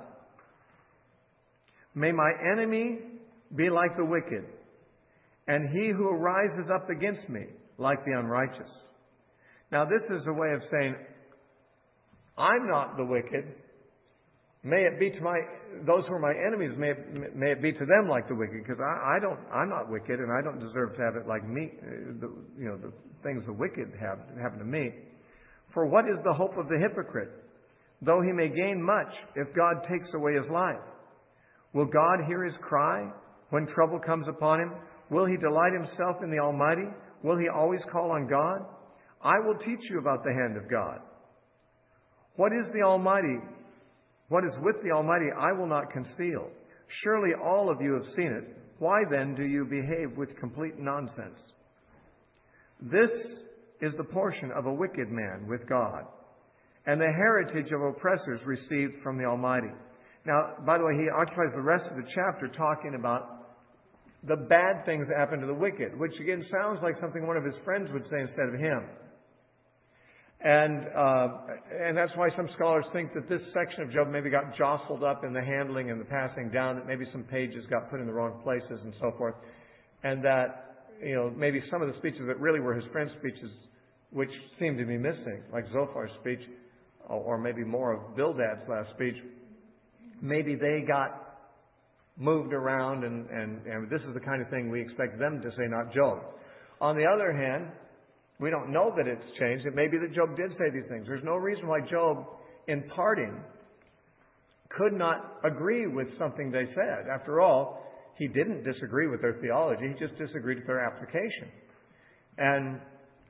May my enemy be like the wicked, and he who rises up against me like the unrighteous. Now this is a way of saying, I'm not the wicked. May it be to my, those who are my enemies, may it, may it be to them like the wicked, because I, I don't, I'm not wicked, and I don't deserve to have it like me, the, you know, the things the wicked have happen to me. For what is the hope of the hypocrite? Though he may gain much, if God takes away his life. Will God hear his cry when trouble comes upon him? Will he delight himself in the Almighty? Will he always call on God? I will teach you about the hand of God. What is the Almighty? What is with the Almighty I will not conceal. Surely all of you have seen it. Why then do you behave with complete nonsense? This is the portion of a wicked man with God, and the heritage of oppressors received from the Almighty. Now, by the way, he occupies the rest of the chapter talking about the bad things that happen to the wicked, which again sounds like something one of his friends would say instead of him. And uh, and that's why some scholars think that this section of Job maybe got jostled up in the handling and the passing down, that maybe some pages got put in the wrong places and so forth, and that, you know, maybe some of the speeches that really were his friend's speeches, which seemed to be missing, like Zophar's speech, or maybe more of Bildad's last speech, maybe they got moved around, and, and, and this is the kind of thing we expect them to say, not Job. On the other hand, we don't know that it's changed. It may be that Job did say these things. There's no reason why Job, in parting, could not agree with something they said. After all, he didn't disagree with their theology. He just disagreed with their application. And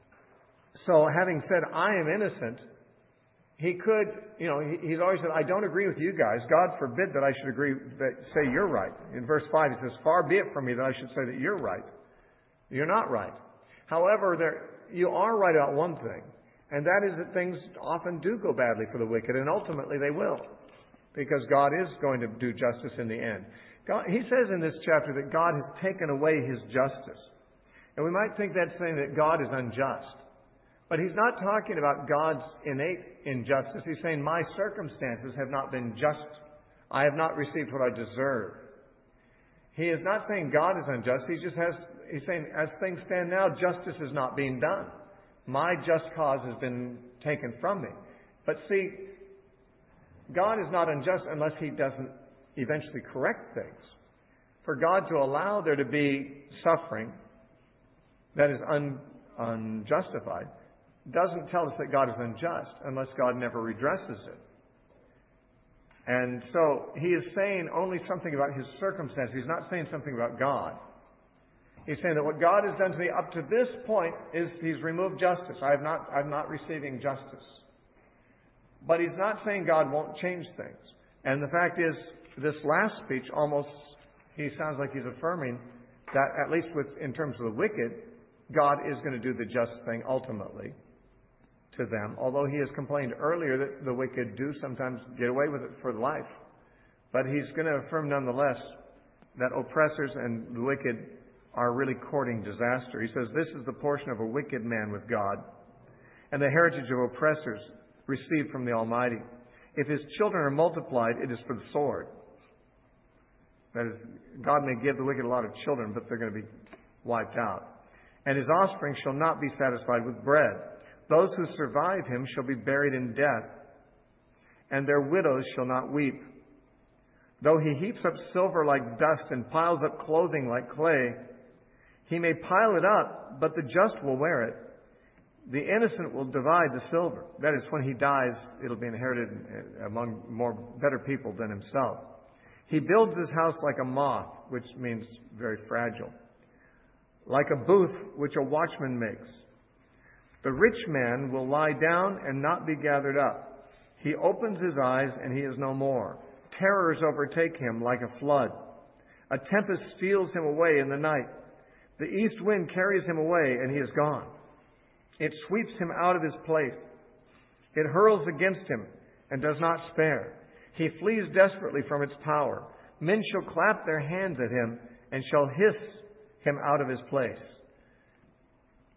so, having said, I am innocent, he could, you know, he, he's always said, I don't agree with you guys. God forbid that I should agree, that say you're right. In verse five, he says, far be it from me that I should say that you're right. You're not right. However, there, you are right about one thing, and that is that things often do go badly for the wicked, and ultimately they will, because God is going to do justice in the end. God, he says in this chapter that God has taken away his justice. And we might think that's saying that God is unjust. But he's not talking about God's innate injustice. He's saying, my circumstances have not been just. I have not received what I deserve. He is not saying God is unjust. He just has, he's saying, as things stand now, justice is not being done. My just cause has been taken from me. But see, God is not unjust unless he doesn't eventually correct things. For God to allow there to be suffering that is un, unjustified doesn't tell us that God is unjust unless God never redresses it. And so he is saying only something about his circumstances. He's not saying something about God. He's saying that what God has done to me up to this point is he's removed justice. I have not, I'm not receiving justice. But he's not saying God won't change things. And the fact is, this last speech almost, he sounds like he's affirming that at least with, in terms of the wicked, God is going to do the just thing ultimately to them, although he has complained earlier that the wicked do sometimes get away with it for life. But he's going to affirm nonetheless that oppressors and the wicked are really courting disaster. He says, this is the portion of a wicked man with God, and the heritage of oppressors received from the Almighty. If his children are multiplied, it is for the sword. That is, God may give the wicked a lot of children, but they're going to be wiped out. And his offspring shall not be satisfied with bread. Those who survive him shall be buried in death, and their widows shall not weep. Though he heaps up silver like dust and piles up clothing like clay, he may pile it up, but the just will wear it. The innocent will divide the silver. That is, when he dies, it'll be inherited among more better people than himself. He builds his house like a moth, which means very fragile, like a booth which a watchman makes. The rich man will lie down and not be gathered up. He opens his eyes and he is no more. Terrors overtake him like a flood. A tempest steals him away in the night. The east wind carries him away and he is gone. It sweeps him out of his place. It hurls against him and does not spare. He flees desperately from its power. Men shall clap their hands at him and shall hiss him out of his place.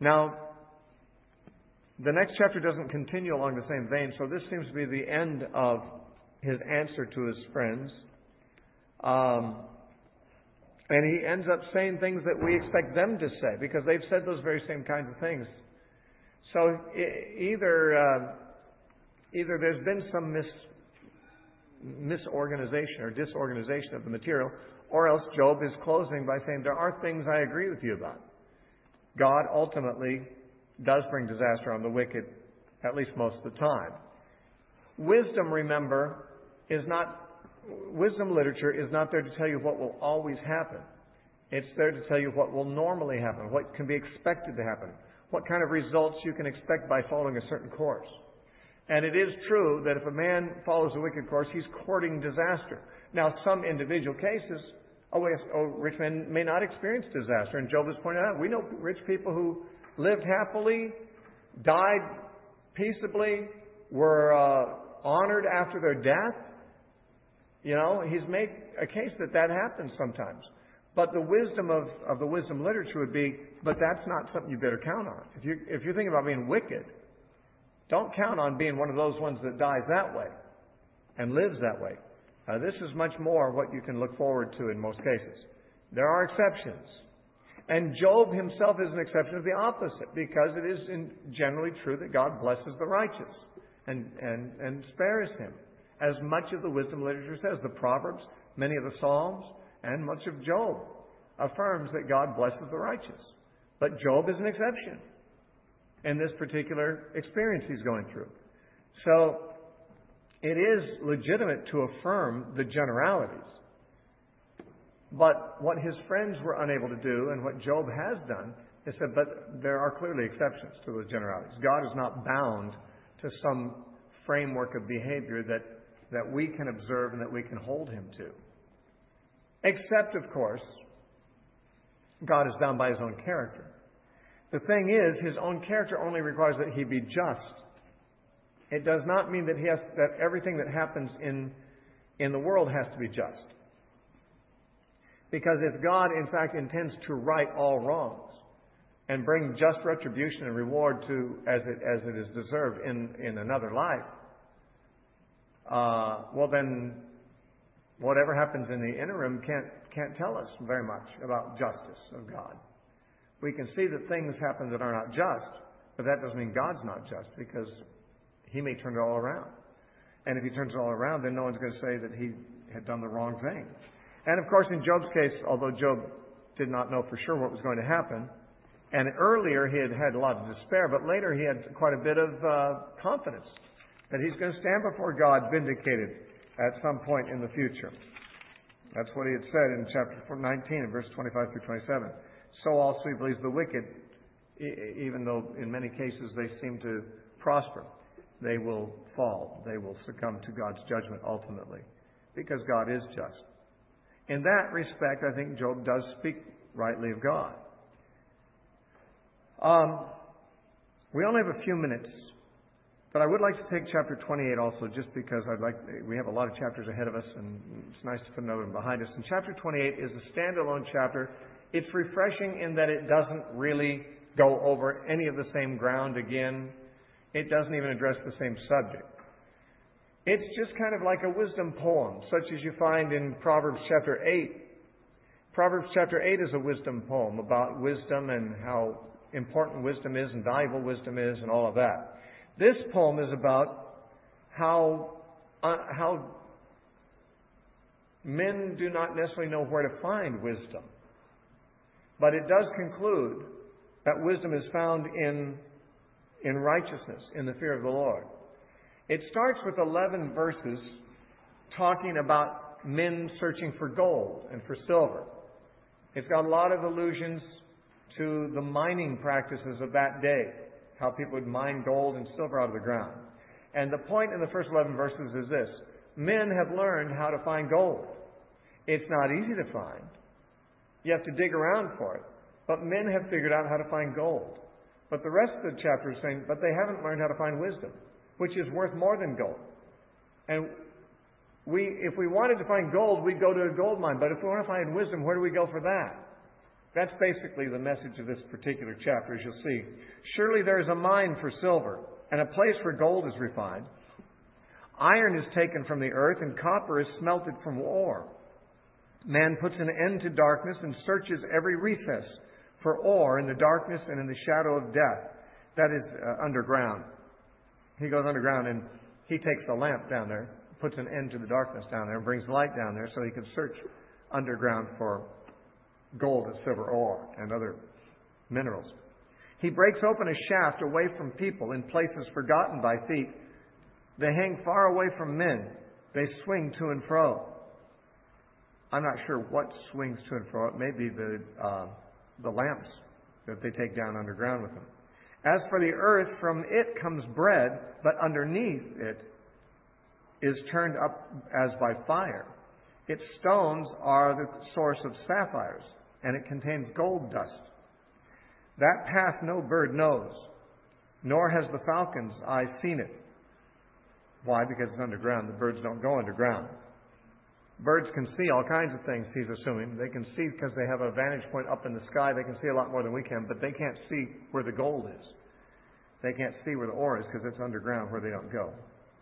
Now, the next chapter doesn't continue along the same vein, so this seems to be the end of his answer to his friends. Um, and he ends up saying things that we expect them to say, because they've said those very same kinds of things. So either uh, either there's been some mis, misorganization or disorganization of the material, or else Job is closing by saying, there are things I agree with you about. God ultimately does bring disaster on the wicked, at least most of the time. Wisdom, remember, is not, wisdom literature is not there to tell you what will always happen. It's there to tell you what will normally happen, what can be expected to happen, what kind of results you can expect by following a certain course. And it is true that if a man follows a wicked course, he's courting disaster. Now, some individual cases, oh, yes, oh, rich men may not experience disaster. And Job has pointed out, we know rich people who lived happily, died peaceably, were uh, honored after their death. You know, he's made a case that that happens sometimes. But the wisdom of, of the wisdom literature would be, but that's not something you better count on. If you if you're thinking about being wicked, don't count on being one of those ones that dies that way and lives that way. Uh, this is much more what you can look forward to in most cases. There are exceptions. And Job himself is an exception of the opposite, because it is in, generally true that God blesses the righteous and, and, and spares him. As much of the wisdom literature says, the Proverbs, many of the Psalms, and much of Job affirms that God blesses the righteous. But Job is an exception in this particular experience he's going through. So it is legitimate to affirm the generalities. But what his friends were unable to do, and what Job has done, is said, but there are clearly exceptions to those generalities. God is not bound to some framework of behavior that, that we can observe and that we can hold him to. Except, of course, God is bound by his own character. The thing is, his own character only requires that he be just. It does not mean that he has, that everything that happens in, in the world has to be just. Because if God, in fact, intends to right all wrongs and bring just retribution and reward to as it as it is deserved in, in another life, uh, well then, whatever happens in the interim can't can't tell us very much about justice of God. We can see that things happen that are not just, but that doesn't mean God's not just, because he may turn it all around. And if he turns it all around, then no one's going to say that he had done the wrong thing. And of course, in Job's case, although Job did not know for sure what was going to happen, and earlier he had had a lot of despair, but later he had quite a bit of uh, confidence that he's going to stand before God vindicated at some point in the future. That's what he had said in chapter nineteen, verse twenty-five through twenty-seven. So also he believes the wicked, even though in many cases they seem to prosper, they will fall. They will succumb to God's judgment ultimately, because God is just. In that respect, I think Job does speak rightly of God. Um, we only have a few minutes, but I would like to take chapter twenty-eight also, just because I'd like we have a lot of chapters ahead of us, and it's nice to put another one behind us. And chapter twenty-eight is a standalone chapter. It's refreshing in that it doesn't really go over any of the same ground again. It doesn't even address the same subject. It's just kind of like a wisdom poem, such as you find in Proverbs chapter eight. Proverbs chapter eight is a wisdom poem about wisdom and how important wisdom is and valuable wisdom is and all of that. This poem is about how, uh, how men do not necessarily know where to find wisdom. But it does conclude that wisdom is found in, in righteousness, in the fear of the Lord. It starts with eleven verses talking about men searching for gold and for silver. It's got a lot of allusions to the mining practices of that day, how people would mine gold and silver out of the ground. And the point in the first eleven verses is this: men have learned how to find gold. It's not easy to find. You have to dig around for it. But men have figured out how to find gold. But the rest of the chapter is saying, but they haven't learned how to find wisdom, which is worth more than gold. And we, if we wanted to find gold, we'd go to a gold mine. But if we want to find wisdom, where do we go for that? That's basically the message of this particular chapter, as you'll see. Surely there is a mine for silver, and a place where gold is refined. Iron is taken from the earth, and copper is smelted from ore. Man puts an end to darkness and searches every recess for ore in the darkness and in the shadow of death. That is uh, underground. He goes underground and he takes the lamp down there, puts an end to the darkness down there, and brings light down there so he can search underground for gold and silver ore and other minerals. He breaks open a shaft away from people in places forgotten by feet. They hang far away from men. They swing to and fro. I'm not sure what swings to and fro. It may be the, uh, the lamps that they take down underground with them. As for the earth, from it comes bread, but underneath it is turned up as by fire. Its stones are the source of sapphires, and it contains gold dust. That path no bird knows, nor has the falcon's eye seen it. Why? Because it's underground. The birds don't go underground. Birds can see all kinds of things, he's assuming. They can see because they have a vantage point up in the sky. They can see a lot more than we can, but they can't see where the gold is. They can't see where the ore is because it's underground where they don't go.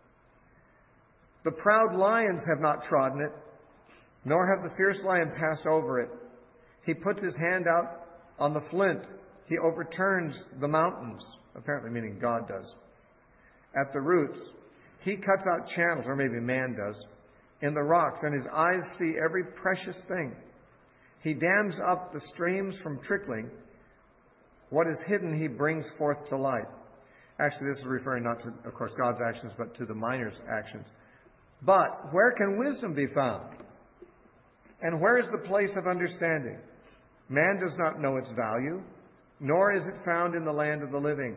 The proud lions have not trodden it, nor have the fierce lion passed over it. He puts his hand out on the flint. He overturns the mountains, apparently meaning God does. At the roots, he cuts out channels, or maybe man does, in the rocks, and his eyes see every precious thing. He dams up the streams from trickling. What is hidden he brings forth to light. Actually, this is referring not to, of course, God's actions, but to the miner's actions. But where can wisdom be found? And where is the place of understanding? Man does not know its value, nor is it found in the land of the living.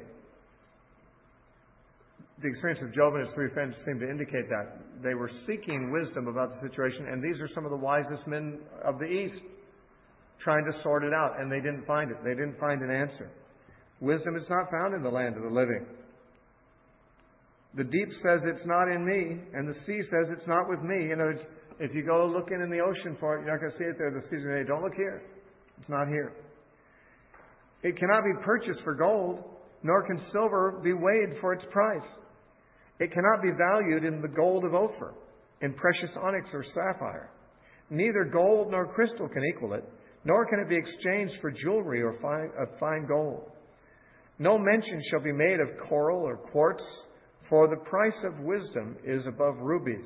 The experience of Job and his three friends seemed to indicate that. They were seeking wisdom about the situation, and these are some of the wisest men of the East trying to sort it out, and they didn't find it. They didn't find an answer. Wisdom is not found in the land of the living. The deep says it's not in me, and the sea says it's not with me. You know, if you go looking in the ocean for it, you're not going to see it there. The sea's going to say, don't look here. It's not here. It cannot be purchased for gold, nor can silver be weighed for its price. It cannot be valued in the gold of Ophir, in precious onyx or sapphire. Neither gold nor crystal can equal it, nor can it be exchanged for jewelry or fine, of fine gold. No mention shall be made of coral or quartz, for the price of wisdom is above rubies.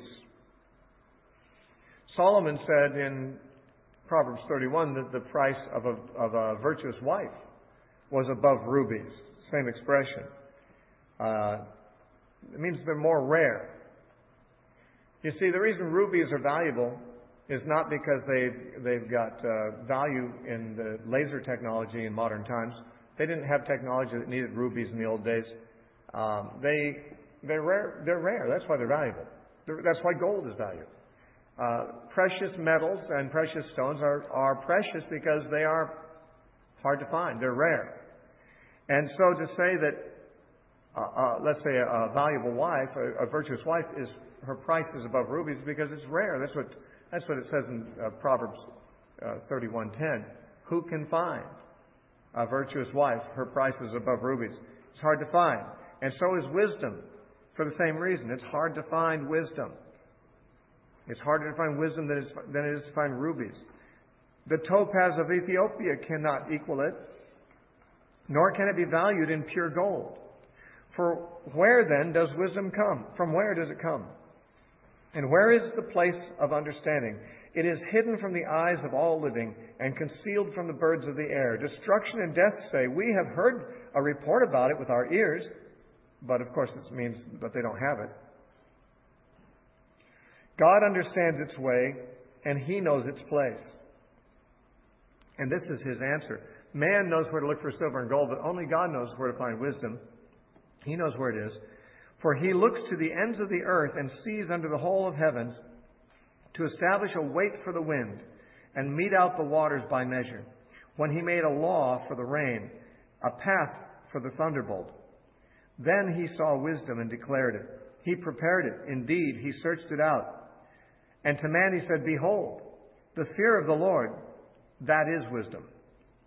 Solomon said in Proverbs thirty-one that the price of a, of a virtuous wife was above rubies. Same expression. Uh, it means they're more rare. You see, the reason rubies are valuable is not because they've, they've got uh, value in the laser technology in modern times. They didn't have technology that needed rubies in the old days. Um, they, they're rare. They're rare. That's why they're valuable. They're, that's why gold is valuable. Uh, precious metals and precious stones are, are precious because they are hard to find. They're rare. And so to say that, uh, uh, let's say a, a valuable wife, a, a virtuous wife, is her price is above rubies because it's rare. That's what that's what it says in uh, Proverbs uh, thirty-one ten. Who can find a virtuous wife? Her price is above rubies. It's hard to find, and so is wisdom. For the same reason, it's hard to find wisdom. It's harder to find wisdom than, than it is to find rubies. The topaz of Ethiopia cannot equal it, nor can it be valued in pure gold. For where then does wisdom come? From where does it come? And where is the place of understanding? It is hidden from the eyes of all living and concealed from the birds of the air. Destruction and death say, we have heard a report about it with our ears. But of course this means that they don't have it. God understands its way, and He knows its place. And this is His answer. Man knows where to look for silver and gold, but only God knows where to find wisdom. He knows where it is. For He looks to the ends of the earth and sees under the whole of heavens to establish a weight for the wind and mete out the waters by measure. When He made a law for the rain, a path for the thunderbolt. Then He saw wisdom and declared it. He prepared it. Indeed, He searched it out. And to man He said, behold, the fear of the Lord, that is wisdom.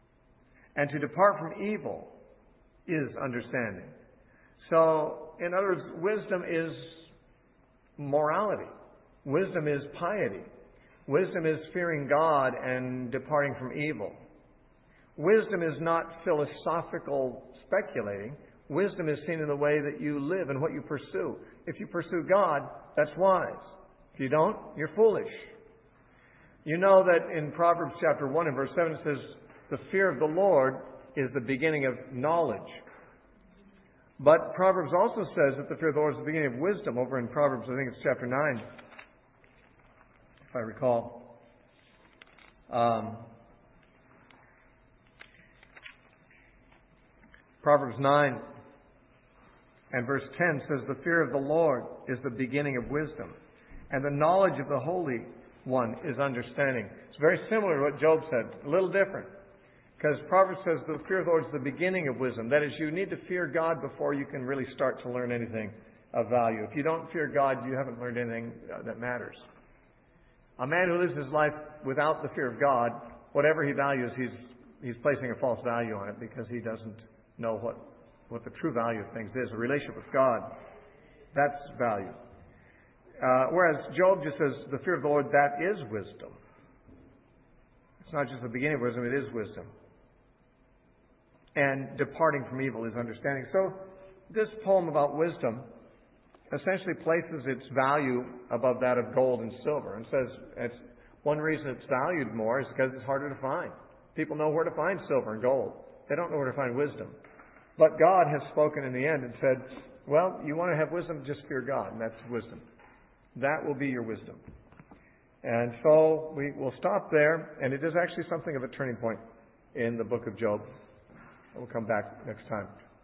And to depart from evil is understanding. So, in other words, wisdom is morality. Wisdom is piety. Wisdom is fearing God and departing from evil. Wisdom is not philosophical speculating. Wisdom is seen in the way that you live and what you pursue. If you pursue God, that's wise. If you don't, you're foolish. You know that in Proverbs chapter one and verse seven it says, the fear of the Lord is the beginning of knowledge. But Proverbs also says that the fear of the Lord is the beginning of wisdom. Over in Proverbs, I think it's chapter nine, if I recall. Um, Proverbs nine and verse ten says, the fear of the Lord is the beginning of wisdom, and the knowledge of the Holy One is understanding. It's very similar to what Job said, a little different. Because Proverbs says the fear of the Lord is the beginning of wisdom. That is, you need to fear God before you can really start to learn anything of value. If you don't fear God, you haven't learned anything that matters. A man who lives his life without the fear of God, whatever he values, he's he's placing a false value on it because he doesn't know what, what the true value of things is. A relationship with God, that's value. Uh, whereas Job just says the fear of the Lord, that is wisdom. It's not just the beginning of wisdom, it is wisdom. And departing from evil is understanding. So this poem about wisdom essentially places its value above that of gold and silver and says it's one reason it's valued more is because it's harder to find. People know where to find silver and gold. They don't know where to find wisdom. But God has spoken in the end and said, well, you want to have wisdom, just fear God, and that's wisdom. That will be your wisdom. And so we will stop there, and it is actually something of a turning point in the book of Job. We'll come back next time.